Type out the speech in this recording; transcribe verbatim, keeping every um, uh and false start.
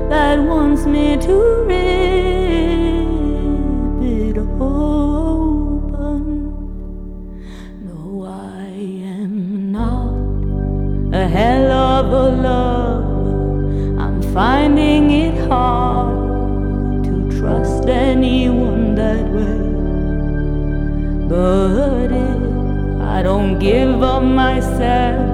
that wants me to rip it open. No, I am not a hell of a lover. I'm finding it hard to trust anyone that way. But if I don't give up myself,